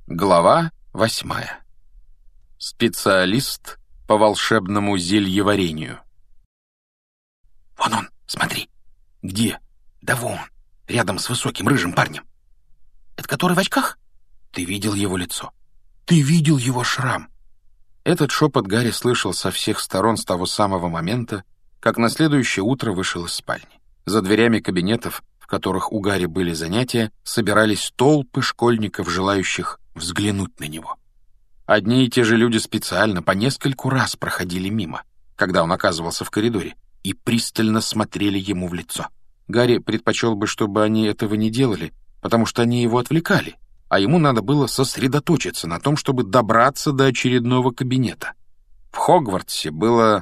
Глава 8. Специалист по волшебному зельеварению. «Вон он, смотри». «Где?» «Да вон, рядом с высоким рыжим парнем». «Это который в очках?» «Ты видел его лицо? Ты видел его шрам?» Этот шепот Гарри слышал со всех сторон с того самого момента, как на следующее утро вышел из спальни. За дверями кабинетов, в которых у Гарри были занятия, собирались толпы школьников, желающих взглянуть на него. Одни и те же люди специально по нескольку раз проходили мимо, когда он оказывался в коридоре, и пристально смотрели ему в лицо. Гарри предпочел бы, чтобы они этого не делали, потому что они его отвлекали, а ему надо было сосредоточиться на том, чтобы добраться до очередного кабинета. В Хогвартсе было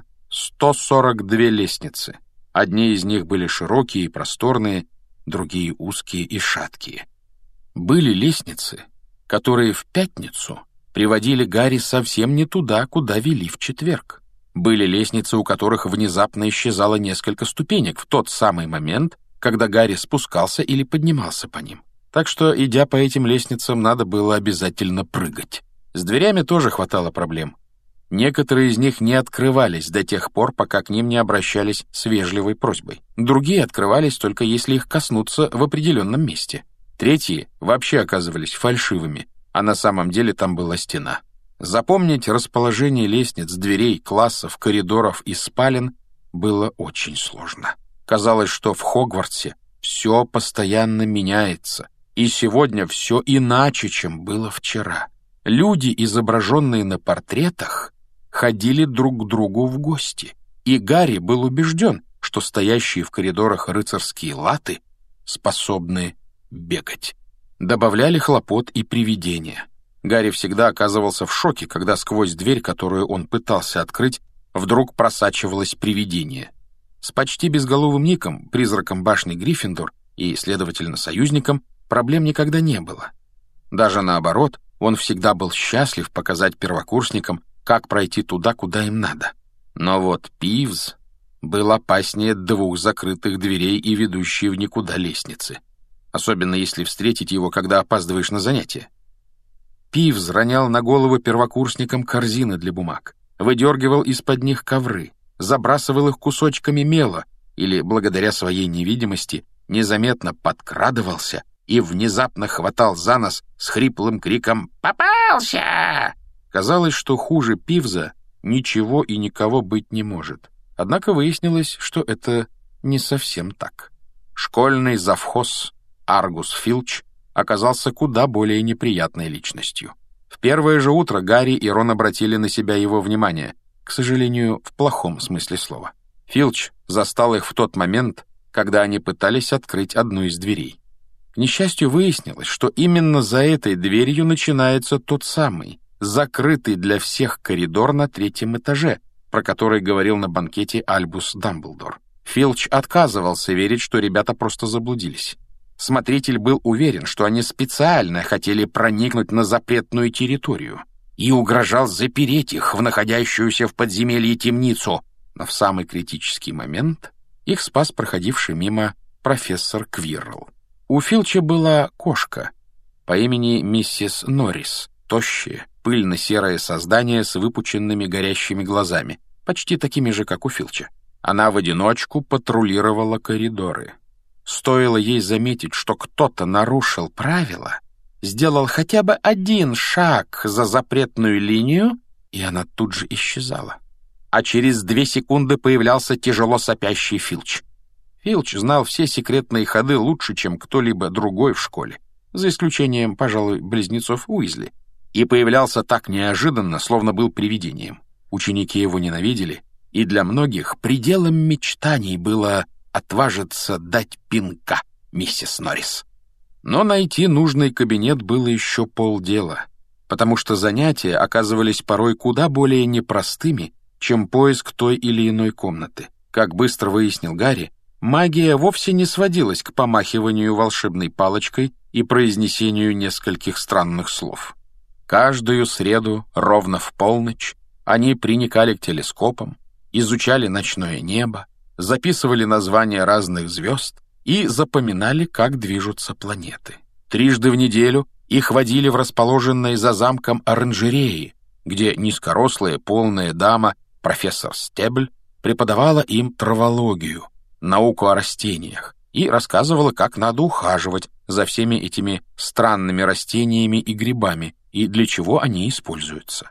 142 лестницы. Одни из них были широкие и просторные, другие узкие и шаткие. Были лестницы, которые в пятницу приводили Гарри совсем не туда, куда вели в четверг. Были лестницы, у которых внезапно исчезало несколько ступенек в тот самый момент, когда Гарри спускался или поднимался по ним. Так что, идя по этим лестницам, надо было обязательно прыгать. С дверями тоже хватало проблем. Некоторые из них не открывались до тех пор, пока к ним не обращались с вежливой просьбой. Другие открывались только если их коснуться в определенном месте. Третьи вообще оказывались фальшивыми, а на самом деле там была стена. Запомнить расположение лестниц, дверей, классов, коридоров и спален было очень сложно. Казалось, что в Хогвартсе все постоянно меняется, и сегодня все иначе, чем было вчера. Люди, изображенные на портретах, ходили друг к другу в гости, и Гарри был убежден, что стоящие в коридорах рыцарские латы способны бегать. Добавляли хлопот и привидения. Гарри всегда оказывался в шоке, когда сквозь дверь, которую он пытался открыть, вдруг просачивалось привидение. С почти безголовым Ником, призраком башни Гриффиндор и, следовательно, союзником, проблем никогда не было. Даже наоборот, он всегда был счастлив показать первокурсникам, как пройти туда, куда им надо. Но вот Пивз был опаснее двух закрытых дверей и ведущей в никуда лестницы. Особенно если встретить его, когда опаздываешь на занятия. Пивз ронял на головы первокурсникам корзины для бумаг, выдергивал из-под них ковры, забрасывал их кусочками мела или, благодаря своей невидимости, незаметно подкрадывался и внезапно хватал за нос с хриплым криком «Попался!». Казалось, что хуже Пивза ничего и никого быть не может. Однако выяснилось, что это не совсем так. Школьный завхоз Аргус Филч оказался куда более неприятной личностью. В первое же утро Гарри и Рон обратили на себя его внимание, к сожалению, в плохом смысле слова. Филч застал их в тот момент, когда они пытались открыть одну из дверей. К несчастью, выяснилось, что именно за этой дверью начинается тот самый, закрытый для всех коридор на 3-м этаже, про который говорил на банкете Альбус Дамблдор. Филч отказывался верить, что ребята просто заблудились. Смотритель был уверен, что они специально хотели проникнуть на запретную территорию и угрожал запереть их в находящуюся в подземелье темницу. Но в самый критический момент их спас проходивший мимо профессор Квиррелл. У Филча была кошка по имени миссис Норрис, тощее, пыльно-серое создание с выпученными горящими глазами, почти такими же, как у Филча. Она в одиночку патрулировала коридоры. Стоило ей заметить, что кто-то нарушил правила, сделал хотя бы один шаг за запретную линию, и она тут же исчезала. А через 2 секунды появлялся тяжело сопящий Филч. Филч знал все секретные ходы лучше, чем кто-либо другой в школе, за исключением, пожалуй, близнецов Уизли, и появлялся так неожиданно, словно был привидением. Ученики его ненавидели, и для многих пределом мечтаний было отважиться дать пинка миссис Норрис. Но найти нужный кабинет было еще полдела, потому что занятия оказывались порой куда более непростыми, чем поиск той или иной комнаты. Как быстро выяснил Гарри, магия вовсе не сводилась к помахиванию волшебной палочкой и произнесению нескольких странных слов. Каждую среду, ровно в полночь, они приникали к телескопам, изучали ночное небо, записывали названия разных звезд и запоминали, как движутся планеты. 3 в неделю Их водили в расположенные за замком оранжереи, где низкорослая полная дама, профессор Стебль, преподавала им травологию, науку о растениях, и рассказывала, как надо ухаживать за всеми этими странными растениями и грибами, и для чего они используются.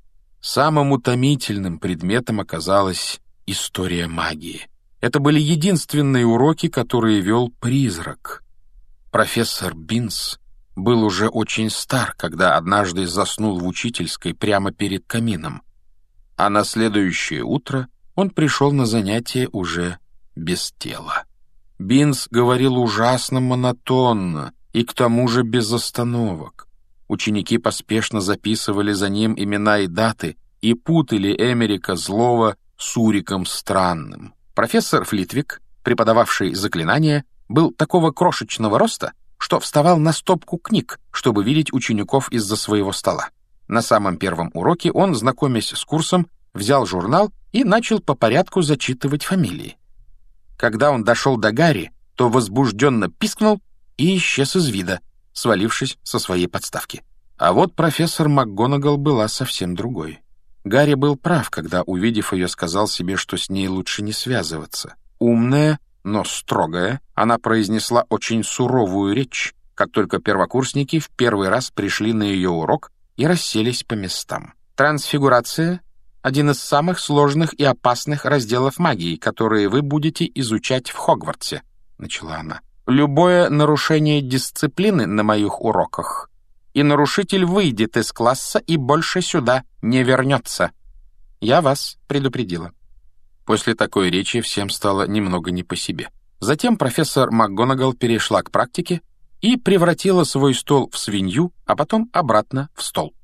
Самым утомительным предметом оказалась история магии. Это были единственные уроки, которые вел призрак. Профессор Бинс был уже очень стар, когда однажды заснул в учительской прямо перед камином, а на следующее утро он пришел на занятие уже без тела. Бинс говорил ужасно монотонно и к тому же без остановок. Ученики поспешно записывали за ним имена и даты и путали Эмерика Злого с Уриком Странным. Профессор Флитвик, преподававший заклинания, был такого крошечного роста, что вставал на стопку книг, чтобы видеть учеников из-за своего стола. На самом первом уроке он, знакомясь с курсом, взял журнал и начал по порядку зачитывать фамилии. Когда он дошел до Гарри, то возбужденно пискнул и исчез из вида, свалившись со своей подставки. А вот профессор МакГонагал была совсем другой. Гарри был прав, когда, увидев ее, сказал себе, что с ней лучше не связываться. Умная, но строгая, она произнесла очень суровую речь, как только первокурсники в первый раз пришли на ее урок и расселись по местам. Трансфигурация — один из самых сложных и опасных разделов магии, которые вы будете изучать в Хогвартсе, — начала она. Любое нарушение дисциплины на моих уроках, и нарушитель выйдет из класса и больше сюда не вернется. Я вас предупредила. После такой речи всем стало немного не по себе. Затем профессор МакГонагал перешла к практике и превратила свой стол в свинью, а потом обратно в стол.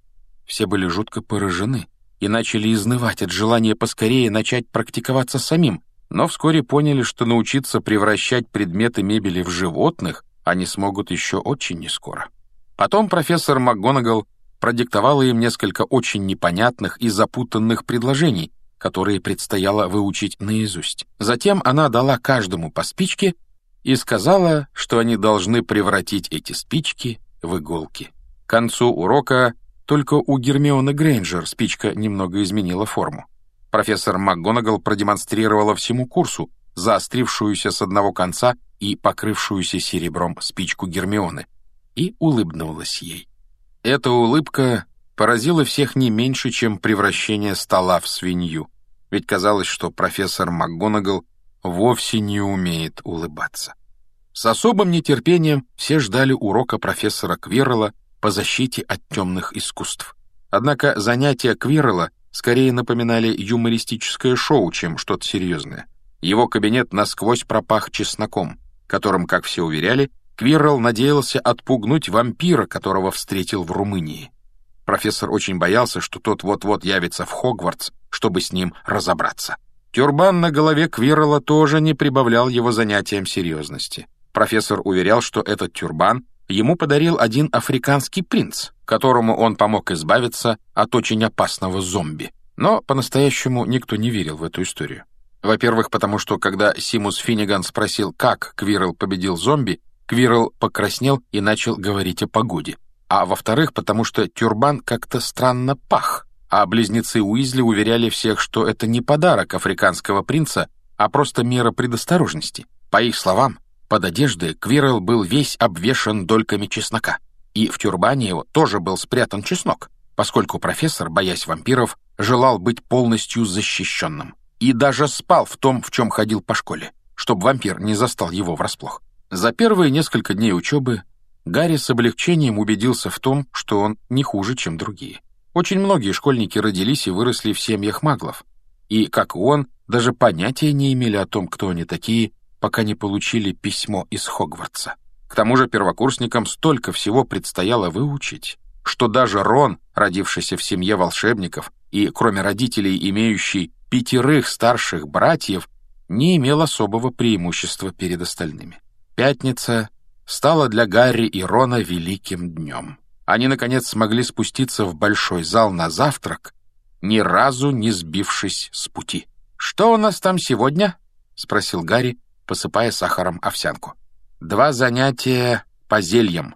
Все были жутко поражены и начали изнывать от желания поскорее начать практиковаться самим, но вскоре поняли, что научиться превращать предметы мебели в животных они смогут еще очень нескоро. Потом профессор МакГонагал продиктовала им несколько очень непонятных и запутанных предложений, которые предстояло выучить наизусть. Затем она дала каждому по спичке и сказала, что они должны превратить эти спички в иголки. К концу урока только у Гермионы Грейнджер спичка немного изменила форму. Профессор МакГонагал продемонстрировала всему курсу заострившуюся с одного конца и покрывшуюся серебром спичку Гермионы и улыбнулась ей. Эта улыбка поразила всех не меньше, чем превращение стола в свинью, ведь казалось, что профессор МакГонагал вовсе не умеет улыбаться. С особым нетерпением все ждали урока профессора Квиррелла по защите от темных искусств. Однако занятия Квиррелла скорее напоминали юмористическое шоу, чем что-то серьезное. Его кабинет насквозь пропах чесноком, которым, как все уверяли, Квиррелл надеялся отпугнуть вампира, которого встретил в Румынии. Профессор очень боялся, что тот вот-вот явится в Хогвартс, чтобы с ним разобраться. Тюрбан на голове Квиррелла тоже не прибавлял его занятиям серьезности. Профессор уверял, что этот тюрбан ему подарил один африканский принц, которому он помог избавиться от очень опасного зомби. Но по-настоящему никто не верил в эту историю. Во-первых, потому что, когда Симус Финниган спросил, как Квиррелл победил зомби, Квиррелл покраснел и начал говорить о погоде. А во-вторых, потому что тюрбан как-то странно пах, а близнецы Уизли уверяли всех, что это не подарок африканского принца, а просто мера предосторожности. По их словам, под одеждой Квиррелл был весь обвешан дольками чеснока, и в тюрбане его тоже был спрятан чеснок, поскольку профессор, боясь вампиров, желал быть полностью защищенным. И даже спал в том, в чем ходил по школе, чтобы вампир не застал его врасплох. За первые несколько дней учебы Гарри с облегчением убедился в том, что он не хуже, чем другие. Очень многие школьники родились и выросли в семьях маглов, и, как и он, даже понятия не имели о том, кто они такие, пока не получили письмо из Хогвартса. К тому же первокурсникам столько всего предстояло выучить, что даже Рон, родившийся в семье волшебников и, кроме родителей, имеющий 5 старших братьев, не имел особого преимущества перед остальными. Пятница стала для Гарри и Рона великим днем. Они, наконец, смогли спуститься в большой зал на завтрак, ни разу не сбившись с пути. «Что у нас там сегодня?» — спросил Гарри, посыпая сахаром овсянку. 2 занятия по зельям», —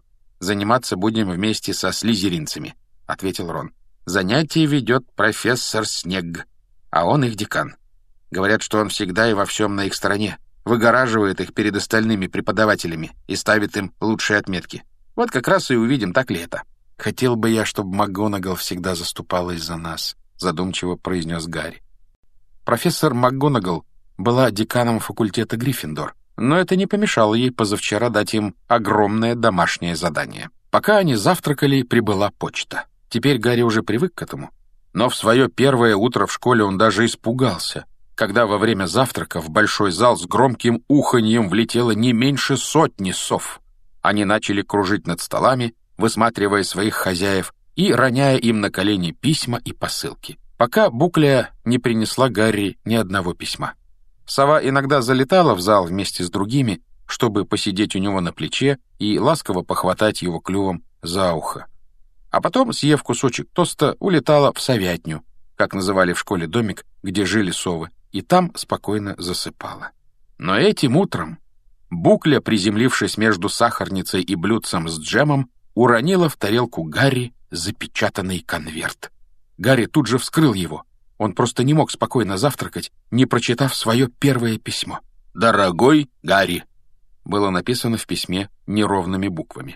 заниматься будем вместе со слизеринцами», — ответил Рон. «Занятия ведет профессор Снегг, а он их декан. Говорят, что он всегда и во всем на их стороне, выгораживает их перед остальными преподавателями и ставит им лучшие отметки. Вот как раз и увидим, так ли это». «Хотел бы я, чтобы МакГонагал всегда заступалась за нас», — задумчиво произнес Гарри. Профессор МакГонагал была деканом факультета Гриффиндор, но это не помешало ей позавчера дать им огромное домашнее задание. Пока они завтракали, прибыла почта. Теперь Гарри уже привык к этому. Но в свое первое утро в школе он даже испугался, когда во время завтрака в большой зал с громким уханьем влетело не меньше 100 сов. Они начали кружить над столами, высматривая своих хозяев и роняя им на колени письма и посылки, пока Букля не принесла Гарри ни одного письма. Сова иногда залетала в зал вместе с другими, чтобы посидеть у него на плече и ласково похватать его клювом за ухо. А потом, съев кусочек тоста, улетала в совятню, как называли в школе домик, где жили совы, и там спокойно засыпала. Но этим утром Букля, приземлившись между сахарницей и блюдцем с джемом, уронила в тарелку Гарри запечатанный конверт. Гарри тут же вскрыл его. Он просто не мог спокойно завтракать, не прочитав свое первое письмо. «Дорогой Гарри», — было написано в письме неровными буквами.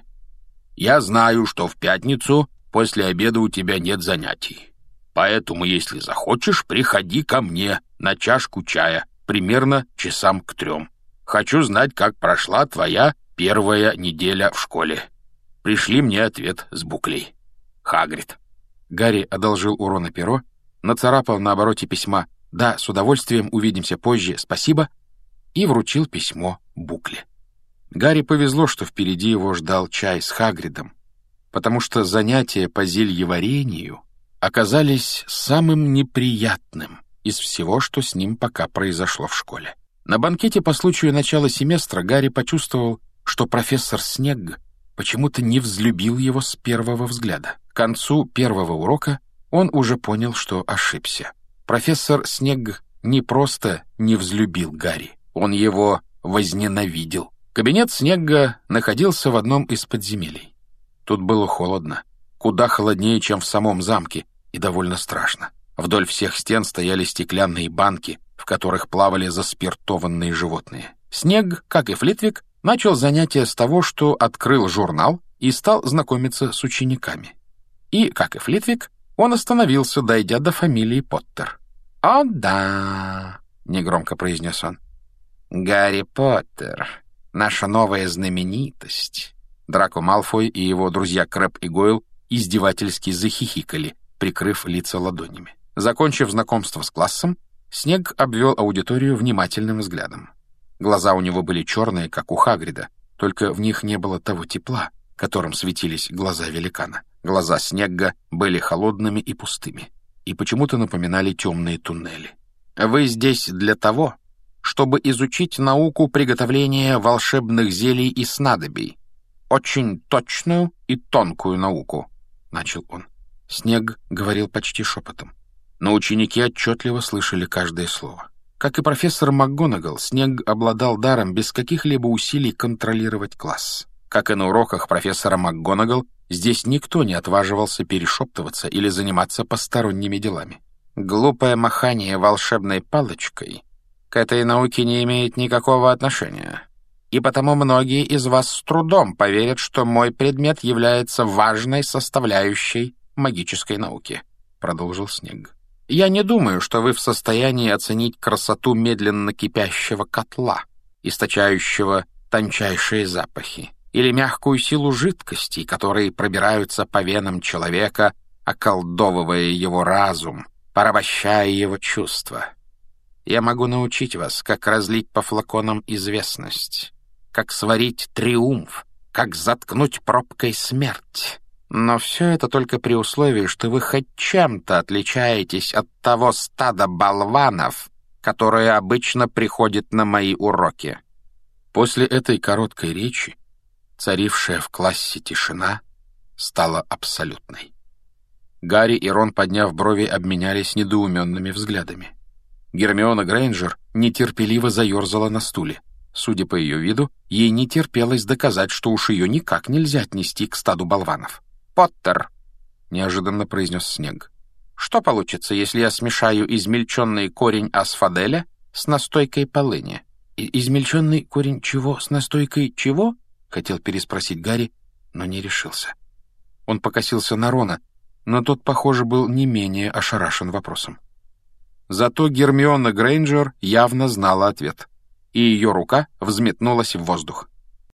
«Я знаю, что в пятницу после обеда у тебя нет занятий. Поэтому, если захочешь, приходи ко мне на чашку чая, примерно часам к 3. Хочу знать, как прошла твоя первая неделя в школе. Пришли мне ответ с Буклей. Хагрид». Гарри одолжил у Рона перо, нацарапал на обороте письма «Да, с удовольствием, увидимся позже, спасибо» и вручил письмо Букле. Гарри повезло, что впереди его ждал чай с Хагридом, потому что занятия по зельеварению оказались самым неприятным из всего, что с ним пока произошло в школе. На банкете по случаю начала семестра Гарри почувствовал, что профессор Снегг почему-то не взлюбил его с первого взгляда. К концу первого урока он уже понял, что ошибся. Профессор Снегг не просто не взлюбил Гарри, он его возненавидел. Кабинет Снегга находился в одном из подземелий. Тут было холодно, куда холоднее, чем в самом замке, и довольно страшно. Вдоль всех стен стояли стеклянные банки, в которых плавали заспиртованные животные. Снегг, как и Флитвик, начал занятие с того, что открыл журнал и стал знакомиться с учениками. И, как и Флитвик, он остановился, дойдя до фамилии Поттер. «О, да», — негромко произнес он. «Гарри Поттер, наша новая знаменитость». Драко Малфой и его друзья Крэб и Гойл издевательски захихикали, прикрыв лица ладонями. Закончив знакомство с классом, Снегг обвел аудиторию внимательным взглядом. Глаза у него были черные, как у Хагрида, только в них не было того тепла, которым светились глаза великана. Глаза Снегга были холодными и пустыми, и почему-то напоминали темные туннели. «Вы здесь для того, чтобы изучить науку приготовления волшебных зелий и снадобий. Очень точную и тонкую науку», — начал он. Снегг говорил почти шепотом, но ученики отчетливо слышали каждое слово. Как и профессор МакГонагал, Снегг обладал даром без каких-либо усилий контролировать класс. Как и на уроках профессора МакГонагал, здесь никто не отваживался перешептываться или заниматься посторонними делами. Глупое махание волшебной палочкой к этой науке не имеет никакого отношения, и потому многие из вас с трудом поверят, что мой предмет является важной составляющей магической науки», — продолжил Снегг. «Я не думаю, что вы в состоянии оценить красоту медленно кипящего котла, источающего тончайшие запахи, или мягкую силу жидкостей, которые пробираются по венам человека, околдовывая его разум, порабощая его чувства. Я могу научить вас, как разлить по флаконам известность, как сварить триумф, как заткнуть пробкой смерть. Но все это только при условии, что вы хоть чем-то отличаетесь от того стада болванов, которое обычно приходит на мои уроки». После этой короткой речи царившая в классе тишина стала абсолютной. Гарри и Рон, подняв брови, обменялись недоуменными взглядами. Гермиона Грейнджер нетерпеливо заерзала на стуле. Судя по ее виду, ей не терпелось доказать, что уж ее никак нельзя отнести к стаду болванов. «Поттер», — неожиданно произнес Снег, — «что получится, если я смешаю измельченный корень асфаделя с настойкой полыни?» «Измельченный корень чего с настойкой чего?» — хотел переспросить Гарри, но не решился. Он покосился на Рона, но тот, похоже, был не менее ошарашен вопросом. Зато Гермиона Грейнджер явно знала ответ, и ее рука взметнулась в воздух.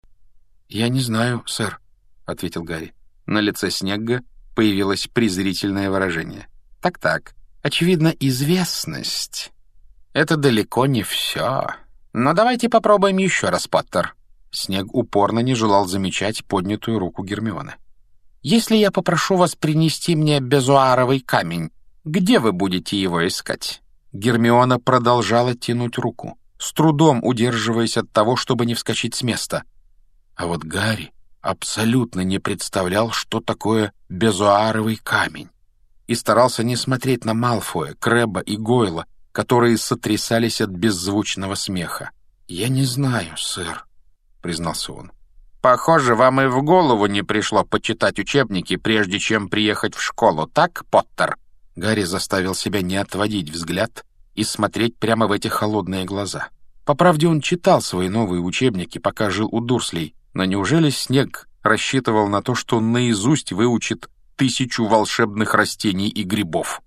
«Я не знаю, сэр», — ответил Гарри. На лице Снегга появилось презрительное выражение. «Так-так, очевидно, известность — это далеко не все. Но давайте попробуем еще раз, Поттер». Снег упорно не желал замечать поднятую руку Гермионы. «Если я попрошу вас принести мне безуаровый камень, где вы будете его искать?» Гермиона продолжала тянуть руку, с трудом удерживаясь от того, чтобы не вскочить с места. А вот Гарри абсолютно не представлял, что такое безуаровый камень, и старался не смотреть на Малфоя, Крэбба и Гойла, которые сотрясались от беззвучного смеха. «Я не знаю, сэр», — признался он. «Похоже, вам и в голову не пришло почитать учебники, прежде чем приехать в школу, так, Поттер?» Гарри заставил себя не отводить взгляд и смотреть прямо в эти холодные глаза. По правде, он читал свои новые учебники, пока жил у Дурслей, но неужели Снег рассчитывал на то, что он наизусть выучит 1000 волшебных растений и грибов?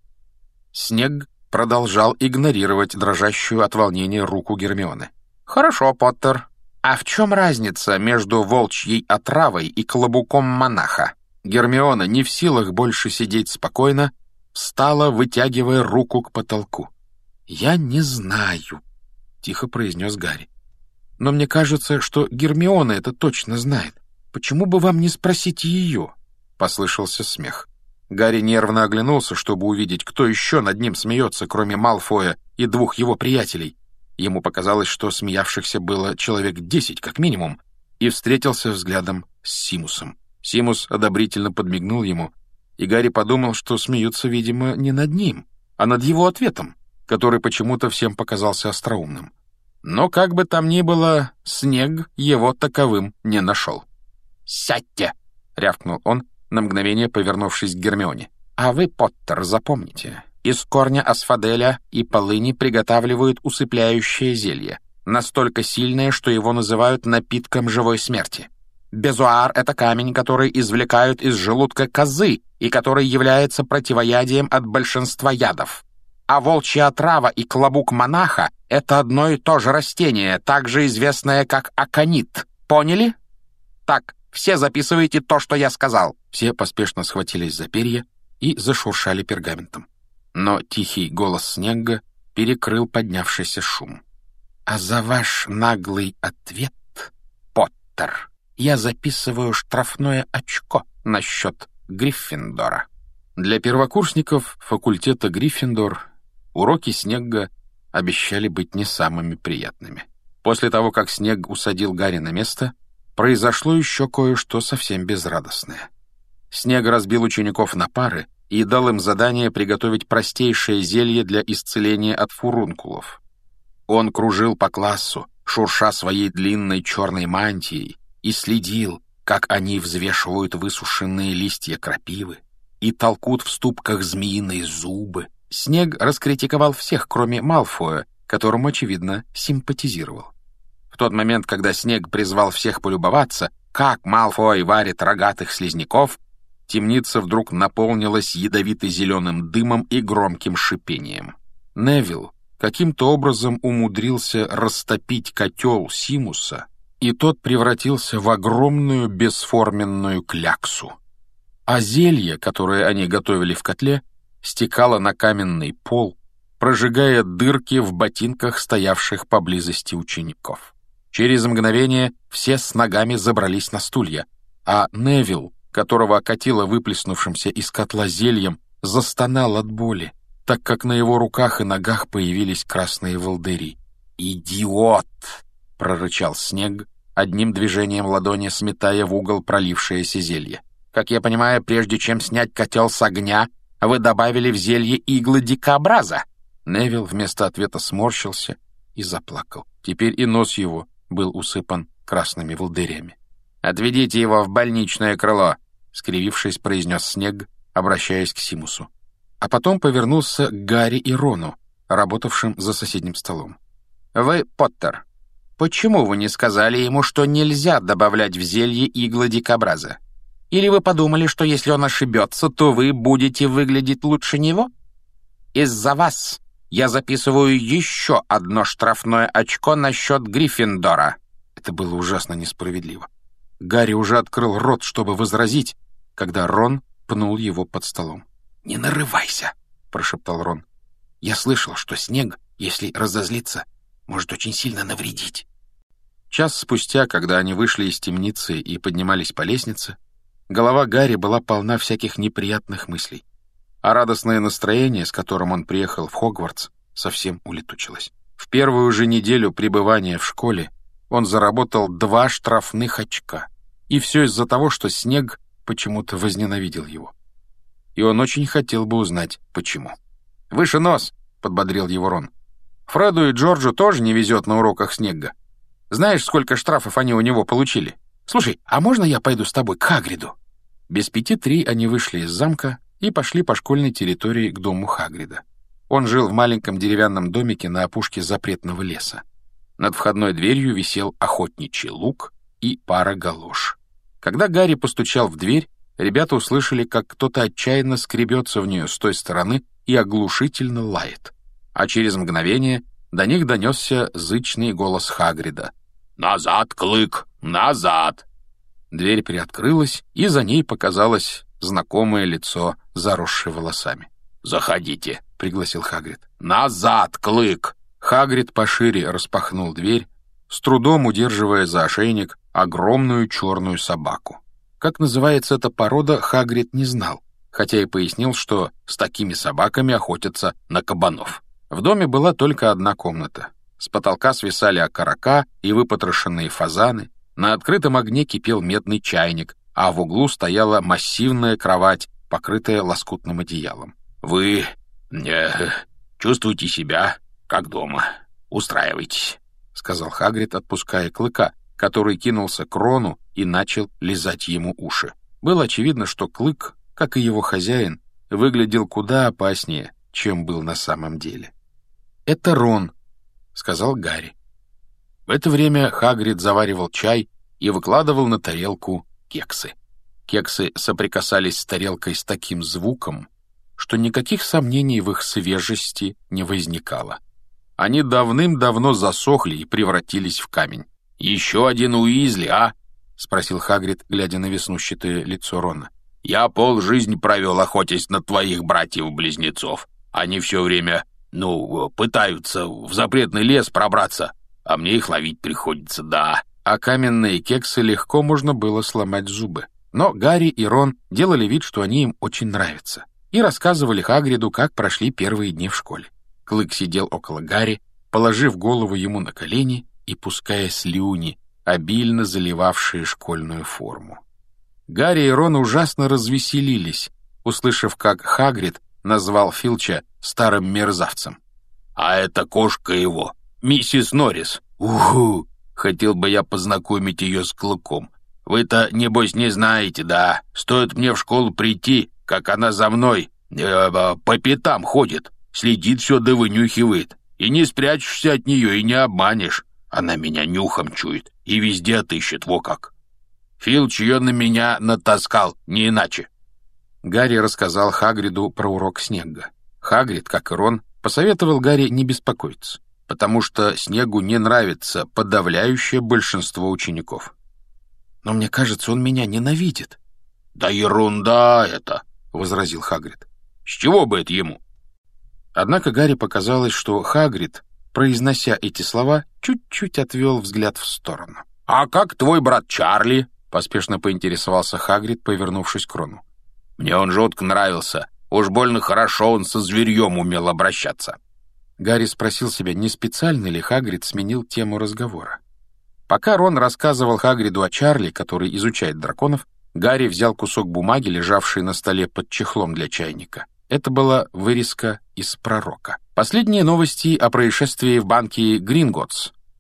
Снег продолжал игнорировать дрожащую от волнения руку Гермионы. «Хорошо, Поттер. А в чем разница между волчьей отравой и клобуком монаха?» Гермиона, не в силах больше сидеть спокойно, встала, вытягивая руку к потолку. «Я не знаю», — тихо произнес Гарри. «Но мне кажется, что Гермиона это точно знает. Почему бы вам не спросить ее?» — послышался смех. Гарри нервно оглянулся, чтобы увидеть, кто еще над ним смеется, кроме Малфоя и 2 его приятелей. Ему показалось, что смеявшихся было человек 10 как минимум, и встретился взглядом с Симусом. Симус одобрительно подмигнул ему, и Гарри подумал, что смеются, видимо, не над ним, а над его ответом, который почему-то всем показался остроумным. Но как бы там ни было, Снег его таковым не нашел. «Сядьте!» — рявкнул он, на мгновение повернувшись к Гермионе. «А вы, Поттер, запомните, из корня асфаделя и полыни приготавливают усыпляющее зелье, настолько сильное, что его называют напитком живой смерти. Безуар — это камень, который извлекают из желудка козы и который является противоядием от большинства ядов. А волчья отрава и клобук монаха — это одно и то же растение, также известное как аконит. Поняли? Так, все записывайте то, что я сказал». Все поспешно схватились за перья и зашуршали пергаментом. Но тихий голос Снегга перекрыл поднявшийся шум. «А за ваш наглый ответ, Поттер, я записываю штрафное очко на счет Гриффиндора». Для первокурсников факультета Гриффиндор уроки Снегга обещали быть не самыми приятными. После того, как Снег усадил Гарри на место, произошло еще кое-что совсем безрадостное. Снег разбил учеников на пары и дал им задание приготовить простейшее зелье для исцеления от фурункулов. Он кружил по классу, шурша своей длинной черной мантией, и следил, как они взвешивают высушенные листья крапивы и толкут в ступках змеиные зубы. Снег раскритиковал всех, кроме Малфоя, которому, очевидно, симпатизировал. В тот момент, когда Снег призвал всех полюбоваться, как Малфой варит рогатых слизняков, темница вдруг наполнилась ядовито-зеленым дымом и громким шипением. Невилл каким-то образом умудрился растопить котел Симуса, и тот превратился в огромную бесформенную кляксу. А зелье, которое они готовили в котле, стекало на каменный пол, прожигая дырки в ботинках стоявших поблизости учеников. Через мгновение все с ногами забрались на стулья, а Невилл, которого окатило выплеснувшимся из котла зельем, застонал от боли, так как на его руках и ногах появились красные волдыри. «Идиот!» — прорычал Снег, одним движением ладони сметая в угол пролившееся зелье. «Как я понимаю, прежде чем снять котел с огня, вы добавили в зелье иглы дикобраза?» Невилл вместо ответа сморщился и заплакал. Теперь и нос его был усыпан красными волдырями. «Отведите его в больничное крыло», — скривившись, произнес Снегг, обращаясь к Симусу. А потом повернулся к Гарри и Рону, работавшим за соседним столом. «Вы, Поттер, почему вы не сказали ему, что нельзя добавлять в зелье иглы дикобраза? Или вы подумали, что если он ошибется, то вы будете выглядеть лучше него? Из-за вас я записываю еще одно штрафное очко на счет Гриффиндора». Это было ужасно несправедливо. Гарри уже открыл рот, чтобы возразить, когда Рон пнул его под столом. «Не нарывайся», — прошептал Рон. «Я слышал, что Снегг, если разозлится, может очень сильно навредить». Час спустя, когда они вышли из темницы и поднимались по лестнице, голова Гарри была полна всяких неприятных мыслей, а радостное настроение, с которым он приехал в Хогвартс, совсем улетучилось. В первую же неделю пребывания в школе он заработал 2 штрафных очка, и все из-за того, что Снегг почему-то возненавидел его. И он очень хотел бы узнать, почему. «Выше нос!» — подбодрил его Рон. «Фреду и Джорджу тоже не везет на уроках Снегга. Знаешь, сколько штрафов они у него получили? Слушай, а можно я пойду с тобой к Хагриду?» Без 5:03 они вышли из замка и пошли по школьной территории к дому Хагрида. Он жил в маленьком деревянном домике на опушке запретного леса. Над входной дверью висел охотничий лук и пара галош. Когда Гарри постучал в дверь, ребята услышали, как кто-то отчаянно скребется в нее с той стороны и оглушительно лает. А через мгновение до них донесся зычный голос Хагрида. «Назад, Клык, назад!» Дверь приоткрылась, и за ней показалось знакомое лицо, заросшее волосами. «Заходите», — пригласил Хагрид. «Назад, Клык!» Хагрид пошире распахнул дверь, с трудом удерживая за ошейник огромную черную собаку. Как называется эта порода, Хагрид не знал, хотя и пояснил, что с такими собаками охотятся на кабанов. В доме была только одна комната. С потолка свисали окорока и выпотрошенные фазаны, на открытом огне кипел медный чайник, а в углу стояла массивная кровать, покрытая лоскутным одеялом. «Вы чувствуете себя как дома. Устраивайтесь», — сказал Хагрид, отпуская Клыка, который кинулся к Рону и начал лизать ему уши. Было очевидно, что Клык, как и его хозяин, выглядел куда опаснее, чем был на самом деле. «Это Рон», — сказал Гарри. В это время Хагрид заваривал чай и выкладывал на тарелку кексы. Кексы соприкасались с тарелкой с таким звуком, что никаких сомнений в их свежести не возникало. Они давным-давно засохли и превратились в камень. «Еще один Уизли, а?» — спросил Хагрид, глядя на веснущатое лицо Рона. «Я полжизни провел, охотясь на твоих братьев-близнецов. Они все время, пытаются в запретный лес пробраться, а мне их ловить приходится, да». А каменные кексы легко можно было сломать зубы. Но Гарри и Рон делали вид, что они им очень нравятся, и рассказывали Хагриду, как прошли первые дни в школе. Клык сидел около Гарри, положив голову ему на колени и пуская слюни, обильно заливавшие школьную форму. Гарри и Рон ужасно развеселились, услышав, как Хагрид назвал Филча старым мерзавцем. «А это кошка его, миссис Норрис. Уху! Хотел бы я познакомить ее с Клыком. Вы-то, небось, не знаете, да? Стоит мне в школу прийти, как она за мной по пятам ходит, следит все да вынюхивает. И не спрячешься от нее, и не обманешь. Она меня нюхом чует и везде отыщет, во как. Филч ее на меня натаскал, не иначе». Гарри рассказал Хагриду про урок Снегга. Хагрид, как и Рон, посоветовал Гарри не беспокоиться, потому что Снеггу не нравится подавляющее большинство учеников. «Но мне кажется, он меня ненавидит». «Да ерунда это», — возразил Хагрид. «С чего бы это ему?» Однако Гарри показалось, что Хагрид, произнося эти слова, чуть-чуть отвел взгляд в сторону. «А как твой брат Чарли?» — поспешно поинтересовался Хагрид, повернувшись к Рону. «Мне он жутко нравился. Уж больно хорошо он со зверьем умел обращаться». Гарри спросил себя, не специально ли Хагрид сменил тему разговора. Пока Рон рассказывал Хагриду о Чарли, который изучает драконов, Гарри взял кусок бумаги, лежавший на столе под чехлом для чайника. Это была вырезка из «Пророка». Последние новости о происшествии в банке Гринготтс,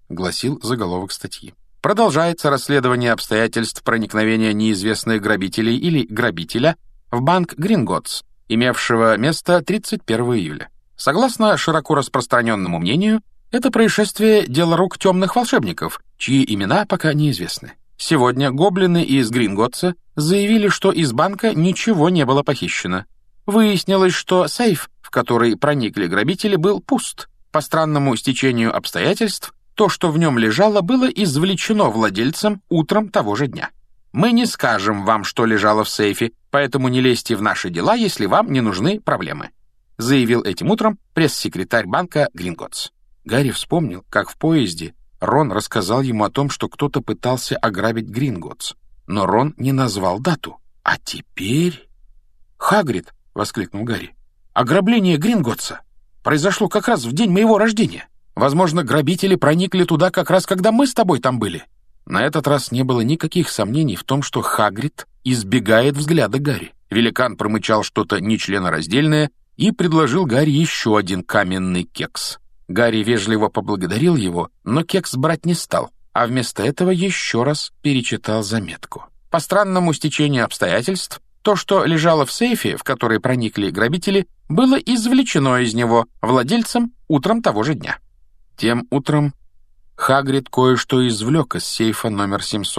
гласил заголовок статьи. Продолжается расследование обстоятельств проникновения неизвестных грабителей или грабителя в банк Гринготтс, имевшего место 31 июля. Согласно широко распространенному мнению, это происшествие — дело рук темных волшебников, чьи имена пока неизвестны. Сегодня гоблины из Гринготтса заявили, что из банка ничего не было похищено. Выяснилось, что сейф, в который проникли грабители, был пуст. По странному стечению обстоятельств, то, что в нем лежало, было извлечено владельцем утром того же дня. Мы не скажем вам, что лежало в сейфе, поэтому не лезьте в наши дела, если вам не нужны проблемы», заявил этим утром пресс-секретарь банка Гринготтс. Гарри вспомнил, как в поезде Рон рассказал ему о том, что кто-то пытался ограбить Гринготтс, но Рон не назвал дату. А теперь... «Хагрид!» — воскликнул Гарри. «Ограбление Гринготтса произошло как раз в день моего рождения. Возможно, грабители проникли туда как раз, когда мы с тобой там были». На этот раз не было никаких сомнений в том, что Хагрид избегает взгляда Гарри. Великан промычал что-то нечленораздельное и предложил Гарри еще один каменный кекс. Гарри вежливо поблагодарил его, но кекс брать не стал, а вместо этого еще раз перечитал заметку. По странному стечению обстоятельств, то, что лежало в сейфе, в который проникли грабители, было извлечено из него владельцем утром того же дня. Тем утром Хагрид кое-что извлек из сейфа номер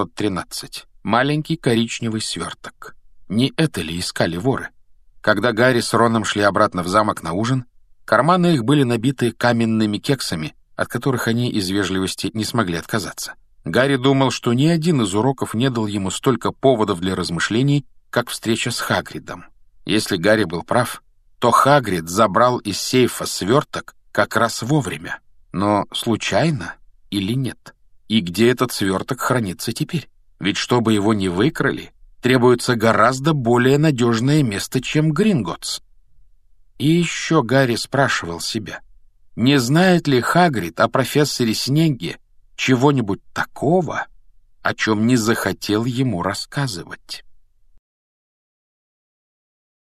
713. Маленький коричневый сверток. Не это ли искали воры? Когда Гарри с Роном шли обратно в замок на ужин, карманы их были набиты каменными кексами, от которых они из вежливости не смогли отказаться. Гарри думал, что ни один из уроков не дал ему столько поводов для размышлений, как встреча с Хагридом. Если Гарри был прав, то Хагрид забрал из сейфа сверток как раз вовремя. Но случайно или нет? И где этот сверток хранится теперь? Ведь чтобы его не выкрали, требуется гораздо более надежное место, чем Гринготтс. И еще Гарри спрашивал себя, не знает ли Хагрид о профессоре Снегге чего-нибудь такого, о чем не захотел ему рассказывать?